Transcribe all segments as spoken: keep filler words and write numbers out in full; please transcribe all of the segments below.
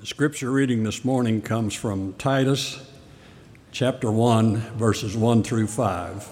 The scripture reading this morning comes from Titus chapter one, verses one through five.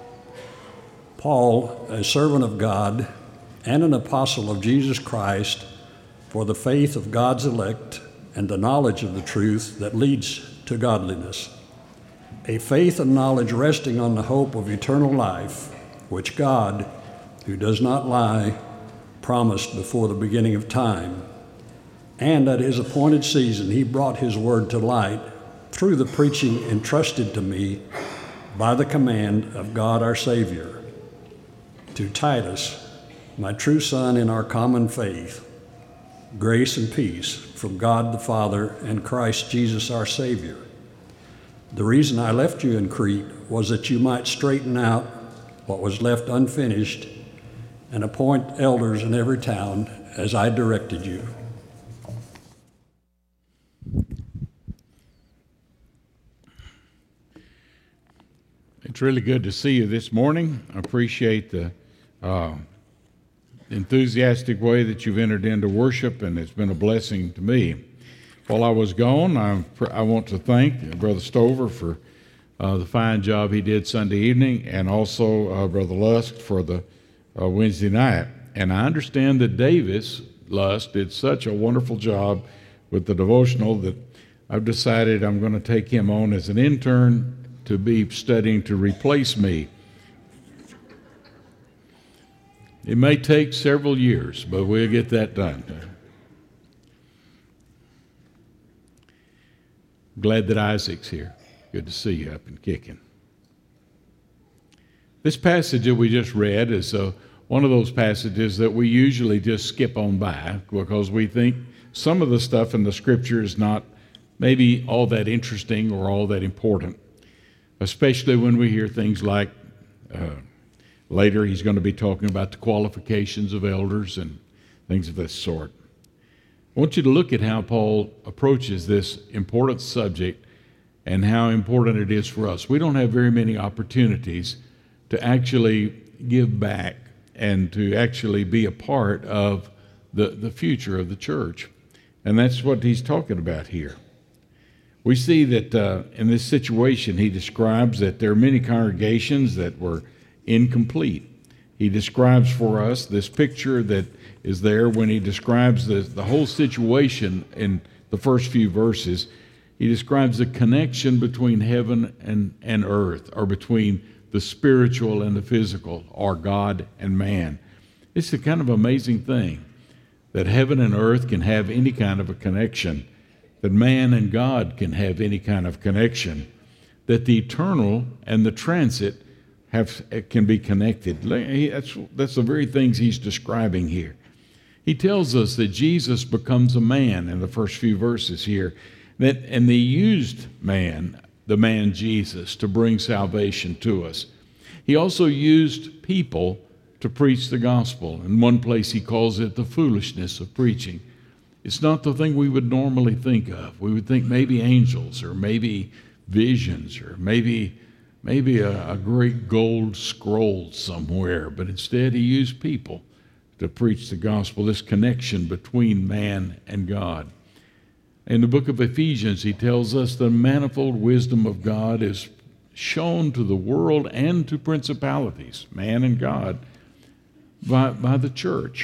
Paul, a servant of God and an apostle of Jesus Christ, for the faith of God's elect and the knowledge of the truth that leads to godliness, a faith and knowledge resting on the hope of eternal life, which God, who does not lie, promised before the beginning of time. And at his appointed season, he brought his word to light through the preaching entrusted to me by the command of God our Savior. To Titus, my true son in our common faith, grace and peace from God the Father and Christ Jesus our Savior. The reason I left you in Crete was that you might straighten out what was left unfinished and appoint elders in every town as I directed you. It's really good to see you this morning. I appreciate the uh, enthusiastic way that you've entered into worship, and it's been a blessing to me. While I was gone, I, I want to thank Brother Stover for uh, the fine job he did Sunday evening, and also uh, Brother Lusk for the uh, Wednesday night. And I understand that Davis Lusk did such a wonderful job with the devotional that I've decided I'm going to take him on as an intern to be studying to replace me. It may take several years, but we'll get that done. Glad that Isaac's here. Good to see you up and kicking. This passage that we just read is uh, one of those passages that we usually just skip on by because we think some of the stuff in the Scripture is not maybe all that interesting or all that important, especially when we hear things like uh, later he's going to be talking about the qualifications of elders and things of this sort. I want you to look at how Paul approaches this important subject and how important it is for us. We don't have very many opportunities to actually give back and to actually be a part of the, the future of the church. And that's what he's talking about here. We see that uh, in this situation, he describes that there are many congregations that were incomplete. He describes for us this picture that is there when he describes the, the whole situation in the first few verses. He describes the connection between heaven and, and earth, or between the spiritual and the physical, or God and man. It's a kind of amazing thing that heaven and earth can have any kind of a connection, that man and God can have any kind of connection, that the eternal and the transit have can be connected. That's, that's the very things he's describing here. He tells us that Jesus becomes a man in the first few verses here, that, and they used man, the man Jesus, to bring salvation to us. He also used people to preach the gospel. In one place he calls it the foolishness of preaching. It's not the thing we would normally think of. We would think maybe angels or maybe visions or maybe maybe a, a great gold scroll somewhere, but instead he used people to preach the gospel, this connection between man and God. In the book of Ephesians, he tells us the manifold wisdom of God is shown to the world and to principalities, man and God, by, by the church.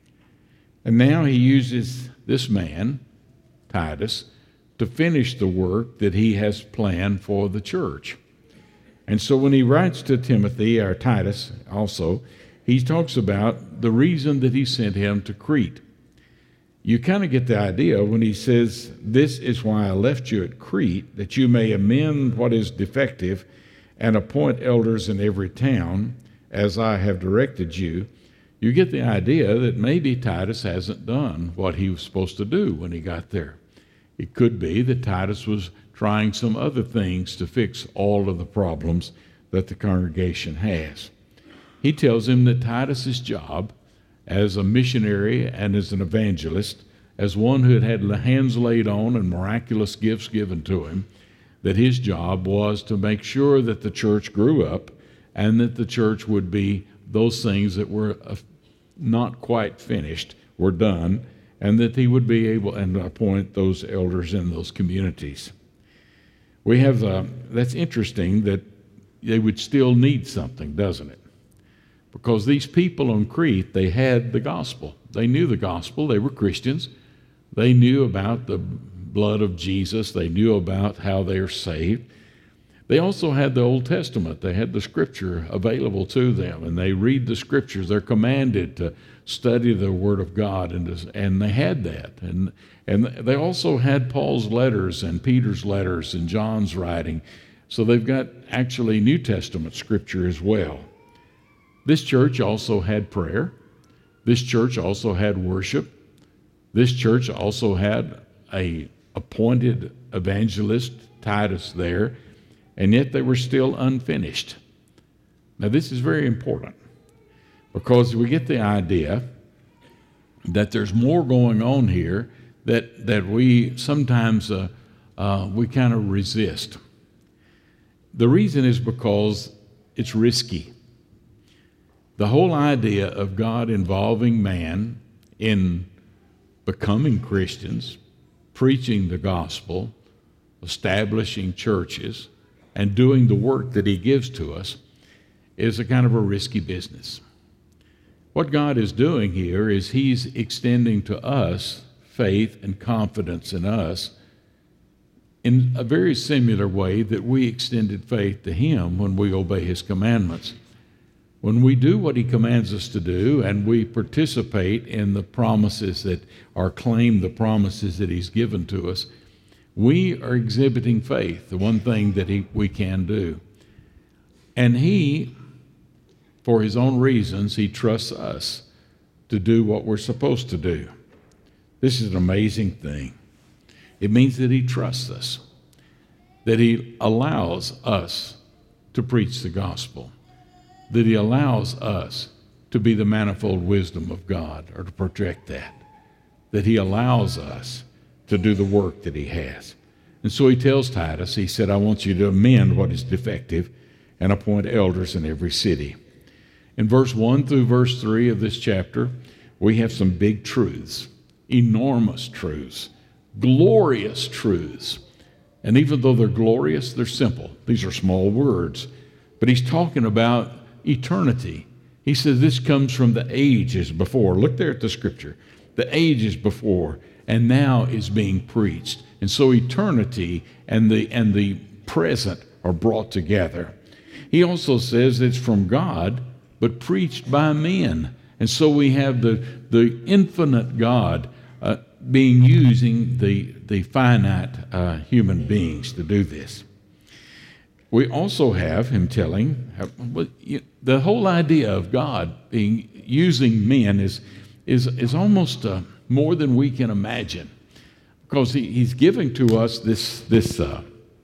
And now he uses this man, Titus, to finish the work that he has planned for the church. And so when he writes to Timothy, or Titus also, he talks about the reason that he sent him to Crete. You kind of get the idea when he says, "This is why I left you at Crete, that you may amend what is defective and appoint elders in every town, as I have directed you." You get the idea that maybe Titus hasn't done what he was supposed to do when he got there. It could be that Titus was trying some other things to fix all of the problems that the congregation has. He tells him that Titus's job as a missionary and as an evangelist, as one who had had hands laid on and miraculous gifts given to him, that his job was to make sure that the church grew up and that the church would be those things that were not quite finished were done, and that he would be able and appoint those elders in those communities. We have, uh, that's interesting that they would still need something, doesn't it? Because these people on Crete, they had the gospel. They knew the gospel. They were Christians. They knew about the blood of Jesus. They knew about how they are saved. They also had the Old Testament. They had the Scripture available to them, and they read the Scriptures. They're commanded to study the Word of God, and, and they had that. And, and they also had Paul's letters and Peter's letters and John's writing. So they've got actually New Testament Scripture as well. This church also had prayer. This church also had worship. This church also had a appointed evangelist, Titus, there, and yet they were still unfinished. Now this is very important because we get the idea that there's more going on here that, that we sometimes uh, uh, we kind of resist. The reason is because it's risky. The whole idea of God involving man in becoming Christians, preaching the gospel, establishing churches, and doing the work that he gives to us is a kind of a risky business. What God is doing here is he's extending to us faith and confidence in us in a very similar way that we extended faith to him when we obey his commandments. When we do what he commands us to do and we participate in the promises that or claim the promises that he's given to us, we are exhibiting faith, the one thing that he, we can do. And he, for his own reasons, he trusts us to do what we're supposed to do. This is an amazing thing. It means that he trusts us, that he allows us to preach the gospel, that he allows us to be the manifold wisdom of God or to project that, that he allows us to do the work that he has. And so he tells Titus, he said, I want you to amend what is defective and appoint elders in every city. In verse one through verse three of this chapter, we have some big truths, enormous truths, glorious truths. And even though they're glorious, they're simple. These are small words. But he's talking about eternity. He says this comes from the ages before. Look there at the scripture. The ages before, and now is being preached. And so eternity and the and the present are brought together. He also says it's from God, but preached by men. And so we have the, the infinite God uh, being using the, the finite uh, human beings to do this. We also have him telling, the whole idea of God being using men is, is, is almost uh, more than we can imagine. Because he, he's giving to us this, this uh,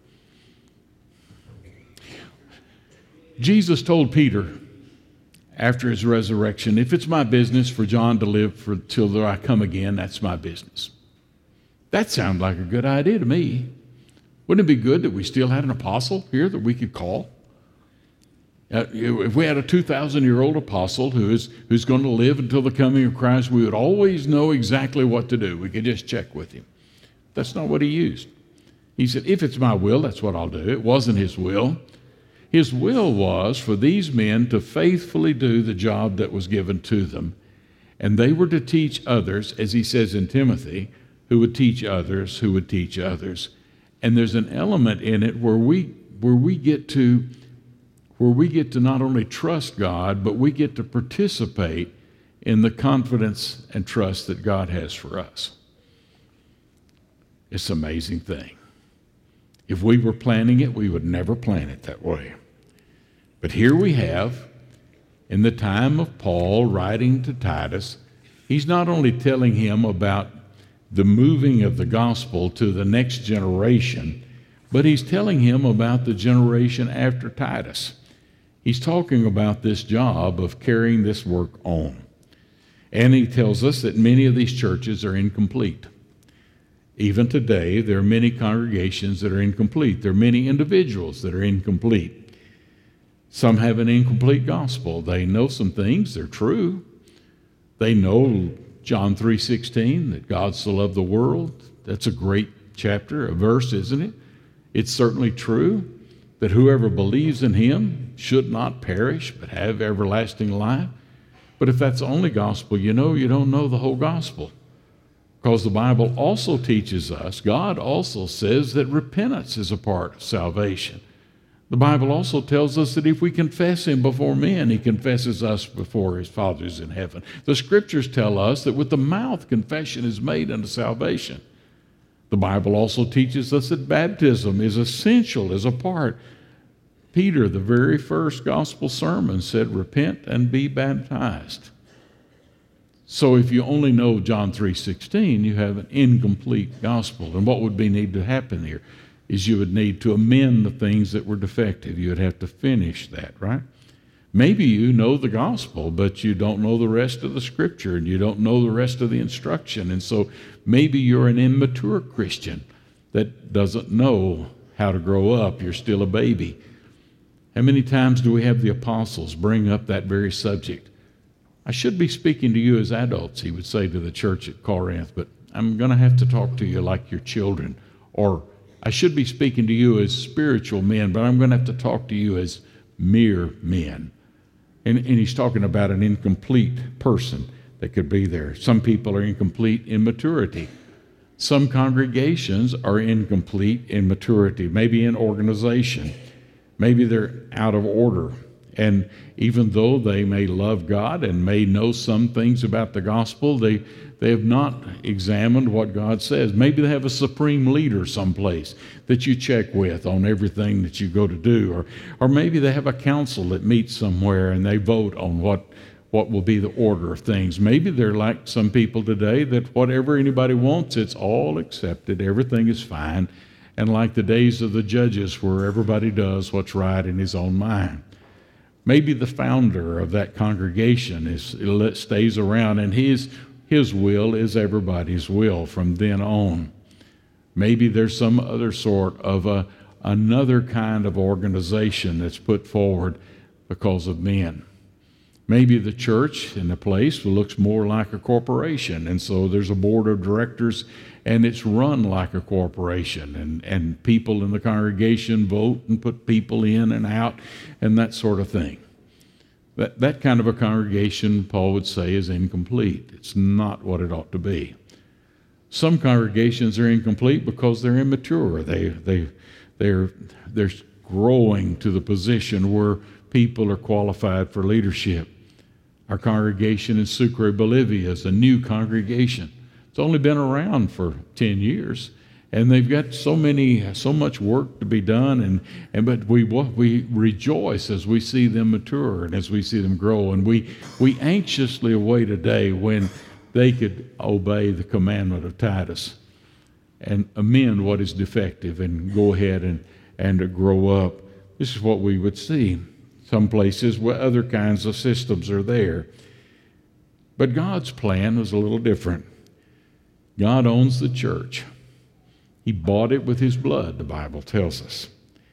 Jesus told Peter after his resurrection, if it's my business for John to live for, till I come again, that's my business. That sounds like a good idea to me. Wouldn't it be good that we still had an apostle here that we could call? Uh, if we had a two thousand year old apostle who is who's going to live until the coming of Christ, we would always know exactly what to do. We could just check with him. That's not what he used. He said, if it's my will, that's what I'll do. It wasn't his will. His will was for these men to faithfully do the job that was given to them. And they were to teach others, as he says in Timothy, who would teach others, who would teach others. And there's an element in it where we where we get to where we get to not only trust God, but we get to participate in the confidence and trust that God has for us. It's an amazing thing. If we were planning it, we would never plan it that way. But here we have, in the time of Paul writing to Titus, he's not only telling him about the moving of the gospel to the next generation, but he's telling him about the generation after Titus. He's talking about this job of carrying this work on. And he tells us that many of these churches are incomplete. Even today, there are many congregations that are incomplete. There are many individuals that are incomplete. Some have an incomplete gospel. They know some things, they're true. They know John three sixteen, that God so loved the world. That's a great chapter, a verse, isn't it? It's certainly true that whoever believes in him should not perish but have everlasting life. But if that's the only gospel you know, you don't know the whole gospel. Because the Bible also teaches us, God also says that repentance is a part of salvation. The Bible also tells us that if we confess him before men, he confesses us before his Father's in heaven. The scriptures tell us that with the mouth confession is made unto salvation. The Bible also teaches us that baptism is essential as a part. Peter, the very first gospel sermon, said, repent and be baptized. So if you only know John three sixteen, you have an incomplete gospel. And what would be need to happen here is you would need to amend the things that were defective. You would have to finish that, right? Maybe you know the gospel, but you don't know the rest of the scripture, and you don't know the rest of the instruction. And so maybe you're an immature Christian that doesn't know how to grow up. You're still a baby. How many times do we have the apostles bring up that very subject? I should be speaking to you as adults, he would say to the church at Corinth, but I'm going to have to talk to you like your children. Or I should be speaking to you as spiritual men, but I'm going to have to talk to you as mere men. And, and he's talking about an incomplete person that could be there. Some people are incomplete in maturity. Some congregations are incomplete in maturity, maybe in organization. Maybe they're out of order. And even though they may love God and may know some things about the gospel, they, they have not examined what God says. Maybe they have a supreme leader someplace that you check with on everything that you go to do. Or, or maybe they have a council that meets somewhere and they vote on what, what will be the order of things. Maybe they're like some people today that whatever anybody wants, it's all accepted. Everything is fine. And like the days of the judges where everybody does what's right in his own mind. Maybe the founder of that congregation is, stays around and his, his will is everybody's will from then on. Maybe there's some other sort of a, another kind of organization that's put forward because of men. Maybe the church in the place looks more like a corporation, and so there's a board of directors and it's run like a corporation, and, and people in the congregation vote and put people in and out and that sort of thing. That, that kind of a congregation, Paul would say, is incomplete. It's not what it ought to be. Some congregations are incomplete because they're immature. They, they, they're, they're growing to the position where people are qualified for leadership. Our congregation in Sucre, Bolivia is a new congregation. It's only been around for ten years, and they've got so many, so much work to be done, and, and but we we rejoice as we see them mature and as we see them grow, and we, we anxiously await a day when they could obey the commandment of Titus and amend what is defective and go ahead and, and to grow up. This is what we would see. Some places where other kinds of systems are there. But God's plan was a little different. God owns the church. He bought it with his blood, the Bible tells us.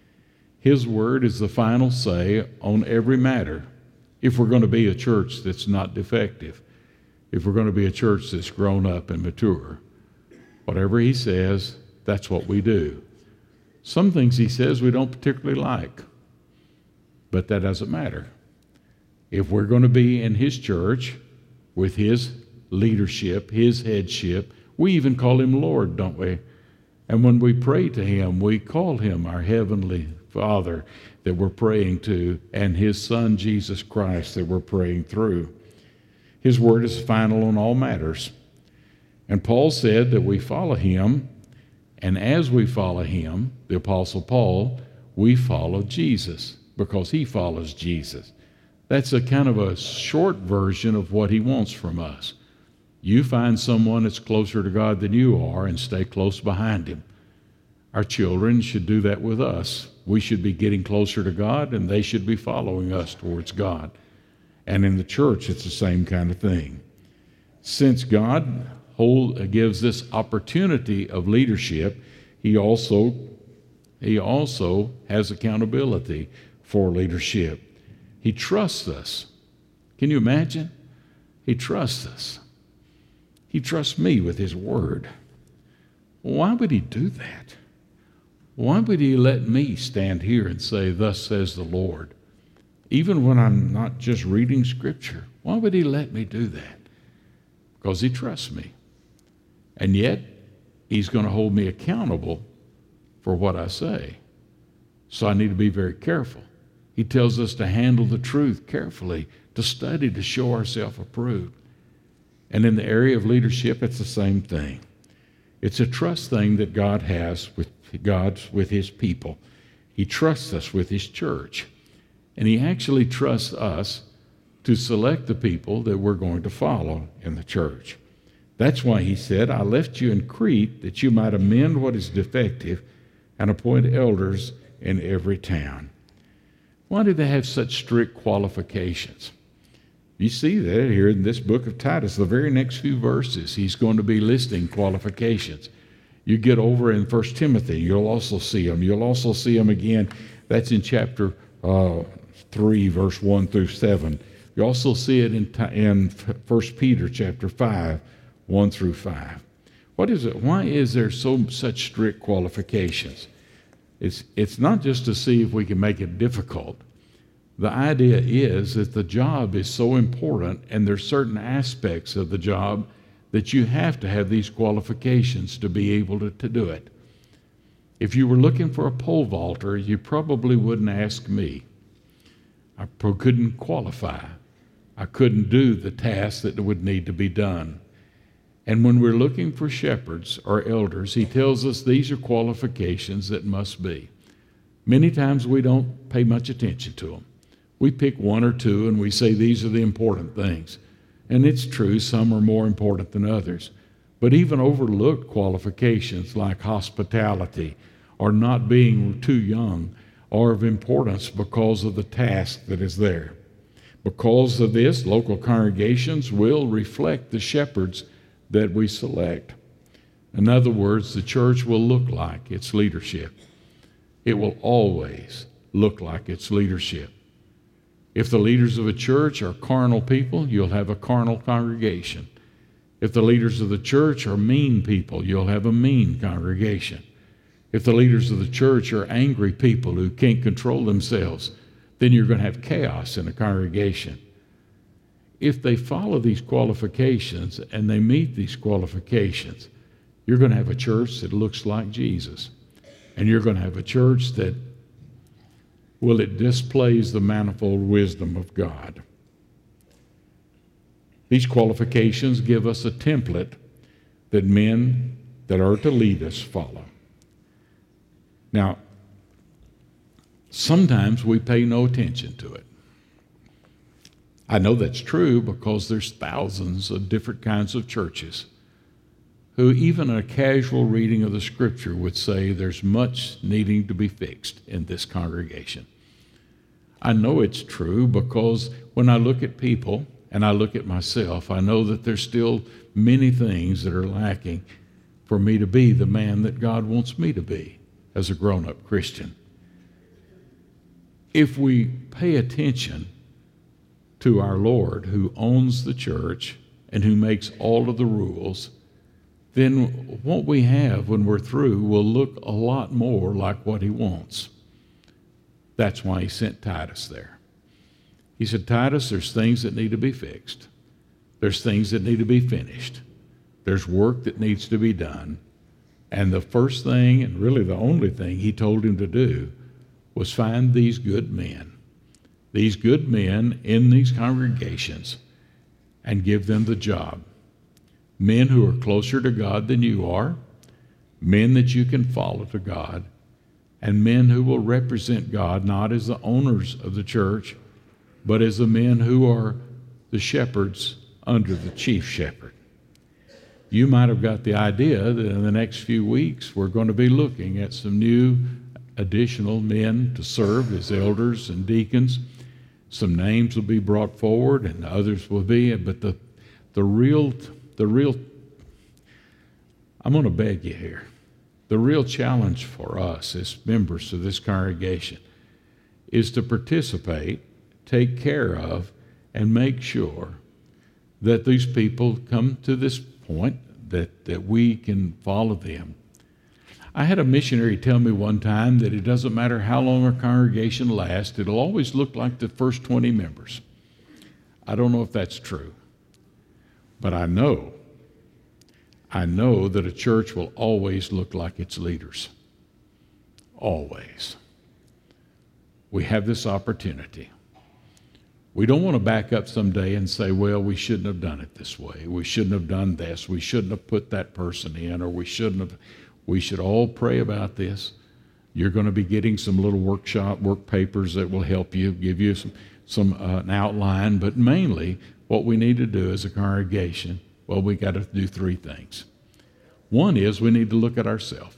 His word is the final say on every matter. If we're going to be a church that's not defective, if we're going to be a church that's grown up and mature, whatever he says, that's what we do. Some things he says we don't particularly like, but that doesn't matter. If we're going to be in his church with his leadership, his headship, we even call him Lord, don't we? And when we pray to him, we call him our heavenly Father that we're praying to, and his Son, Jesus Christ, that we're praying through. His word is final on all matters. And Paul said that we follow him, and as we follow him, the Apostle Paul, we follow Jesus because he follows Jesus. That's a kind of a short version of what he wants from us. You find someone that's closer to God than you are and stay close behind him. Our children should do that with us. We should be getting closer to God, and they should be following us towards God. And in the church, it's the same kind of thing. Since God hold, gives this opportunity of leadership, he also, he also has accountability for leadership. He trusts us. Can you imagine? He trusts us. He trusts me with his word. Why would he do that? Why would he let me stand here and say, thus says the Lord? Even when I'm not just reading Scripture, why would he let me do that? Because he trusts me. And yet, he's going to hold me accountable for what I say. So I need to be very careful. He tells us to handle the truth carefully, to study, to show ourselves approved. And in the area of leadership, it's the same thing. It's a trust thing that God has with God's with his people. He trusts us with his church. And he actually trusts us to select the people that we're going to follow in the church. That's why he said, I left you in Crete that you might amend what is defective and appoint elders in every town. Why do they have such strict qualifications? You see that here in this book of Titus, the very next few verses, he's going to be listing qualifications. You get over in First Timothy, you'll also see them. You'll also see them again. That's in chapter uh, three, verse one through seven. You also see it in, in First Peter chapter five, one through five. What is it? Why is there so such strict qualifications? It's, it's not just to see if we can make it difficult. The idea is that the job is so important, and there's certain aspects of the job that you have to have these qualifications to be able to, to do it. If you were looking for a pole vaulter, you probably wouldn't ask me. I couldn't qualify. I couldn't do the task that would need to be done. And when we're looking for shepherds or elders, he tells us these are qualifications that must be. Many times we don't pay much attention to them. We pick one or two and we say these are the important things. And it's true, some are more important than others. But even overlooked qualifications like hospitality or not being too young are of importance because of the task that is there. Because of this, local congregations will reflect the shepherds that we select. In other words, the church will look like its leadership. It will always look like its leadership. If the leaders of a church are carnal people, you'll have a carnal congregation. If the leaders of the church are mean people, you'll have a mean congregation. If the leaders of the church are angry people who can't control themselves, then you're going to have chaos in a congregation. If they follow these qualifications and they meet these qualifications, you're going to have a church that looks like Jesus. And you're going to have a church that, well, it displays the manifold wisdom of God. These qualifications give us a template that men that are to lead us follow. Now, sometimes we pay no attention to it. I know that's true because there's thousands of different kinds of churches who even a casual reading of the Scripture would say there's much needing to be fixed in this congregation. I know it's true because when I look at people and I look at myself, I know that there's still many things that are lacking for me to be the man that God wants me to be as a grown-up Christian. If we pay attention to our Lord who owns the church and who makes all of the rules, then what we have when we're through will look a lot more like what he wants. That's why he sent Titus there. He said, Titus, there's things that need to be fixed. There's things that need to be finished. There's work that needs to be done. And the first thing, and really the only thing he told him to do, was find these good men, these good men in these congregations, and give them the job. Men who are closer to God than you are, men that you can follow to God, and men who will represent God not as the owners of the church, but as the men who are the shepherds under the chief shepherd. You might have got the idea that in the next few weeks we're going to be looking at some new additional men to serve as elders and deacons. Some names will be brought forward and others will be, but the the real, the real, I'm going to beg you here, the real challenge for us as members of this congregation is to participate, take care of, and make sure that these people come to this point that, that we can follow them. I had a missionary tell me one time that it doesn't matter how long a congregation lasts, it'll always look like the first twenty members. I don't know if that's true, but I know, I know that a church will always look like its leaders. Always. We have this opportunity. We don't want to back up someday and say, well, we shouldn't have done it this way. We shouldn't have done this. We shouldn't have put that person in, or we shouldn't have. We should all pray about this. You're going to be getting some little workshop, work papers that will help you, give you some, some uh, an outline. But mainly, what we need to do as a congregation, well, we got to do three things. One is we need to look at ourselves.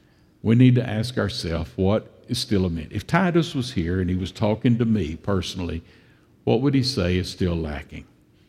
We need to ask ourselves, what is still a minute? If Titus was here and he was talking to me personally, what would he say is still lacking?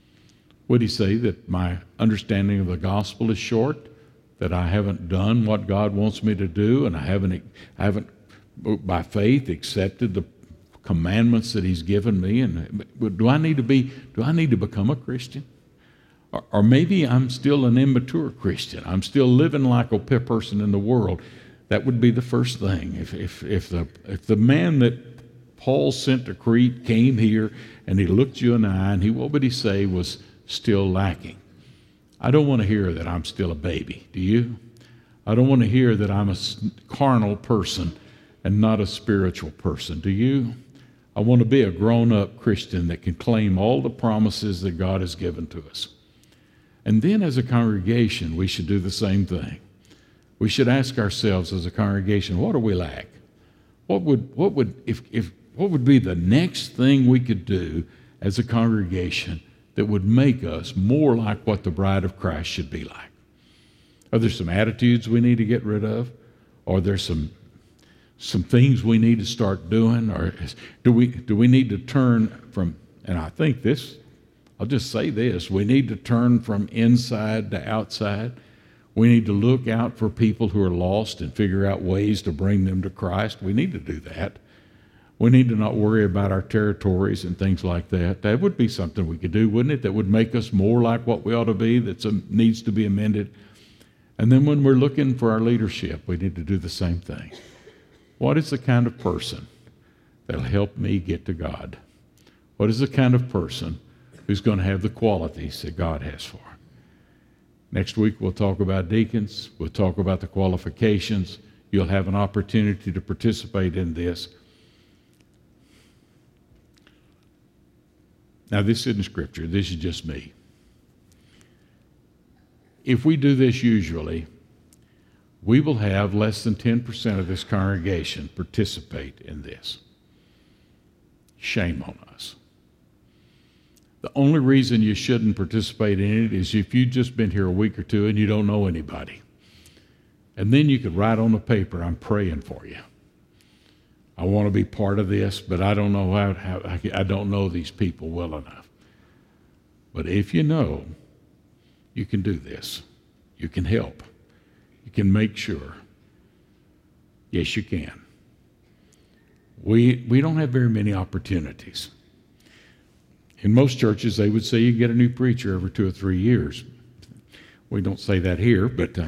Would he say that my understanding of the gospel is short, that I haven't done what God wants me to do, and I haven't, I haven't by faith accepted the commandments that He's given me? And do I need to be? Do I need to become a Christian? Or, or maybe I'm still an immature Christian. I'm still living like a person in the world. That would be the first thing. If if if the if the man that Paul sent to Crete came here and he looked you in the eye, and he what would he say was still lacking? I don't want to hear that I'm still a baby. Do you? I don't want to hear that I'm a carnal person and not a spiritual person. Do you? I want to be a grown-up Christian that can claim all the promises that God has given to us. And then as a congregation, we should do the same thing. We should ask ourselves as a congregation, what do we lack? What would, what would, if, if, what would be the next thing we could do as a congregation that would make us more like what the bride of Christ should be like? Are there some attitudes we need to get rid of? Are there some some things we need to start doing? Or is, do we do we need to turn from, and I think this, I'll just say this, we need to turn from inside to outside. We need to look out for people who are lost and figure out ways to bring them to Christ. We need to do that. We need to not worry about our territories and things like that. That would be something we could do, wouldn't it? That would make us more like what we ought to be, that needs to be amended. And then when we're looking for our leadership, we need to do the same thing. What is the kind of person that'll help me get to God? What is the kind of person who's going to have the qualities that God has for? Next week we'll talk about deacons. We'll talk about the qualifications. You'll have an opportunity to participate in this. Now, this isn't Scripture. This is just me. If we do this usually, we will have less than ten percent of this congregation participate in this. Shame on us. The only reason you shouldn't participate in it is if you've just been here a week or two and you don't know anybody. And then you could write on the paper, I'm praying for you. I want to be part of this, but I don't know how, how I, I don't know these people well enough. But if you know, you can do this. You can help. You can make sure. Yes, you can. We we don't have very many opportunities. In most churches, they would say you get a new preacher every two or three years. We don't say that here, but uh,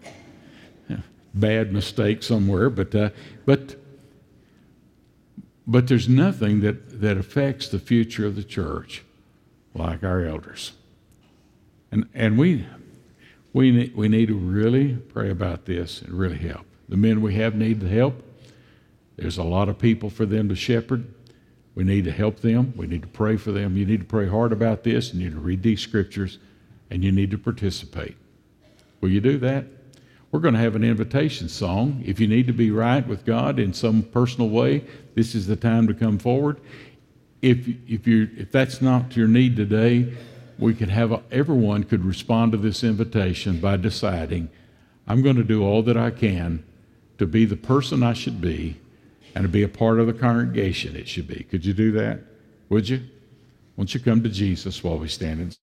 bad mistake somewhere. But uh, but but there's nothing that, that affects the future of the church like our elders. And and we we need, we need to really pray about this and really help. The men we have need the help. There's a lot of people for them to shepherd. We need to help them. We need to pray for them. You need to pray hard about this, and you need to read these scriptures, and you need to participate. Will you do that? We're going to have an invitation song. If you need to be right with God in some personal way, this is the time to come forward. If if you if that's not your need today, we could have a, everyone could respond to this invitation by deciding, I'm going to do all that I can to be the person I should be and to be a part of the congregation it should be. Could you do that? Would you? Won't you come to Jesus while we stand and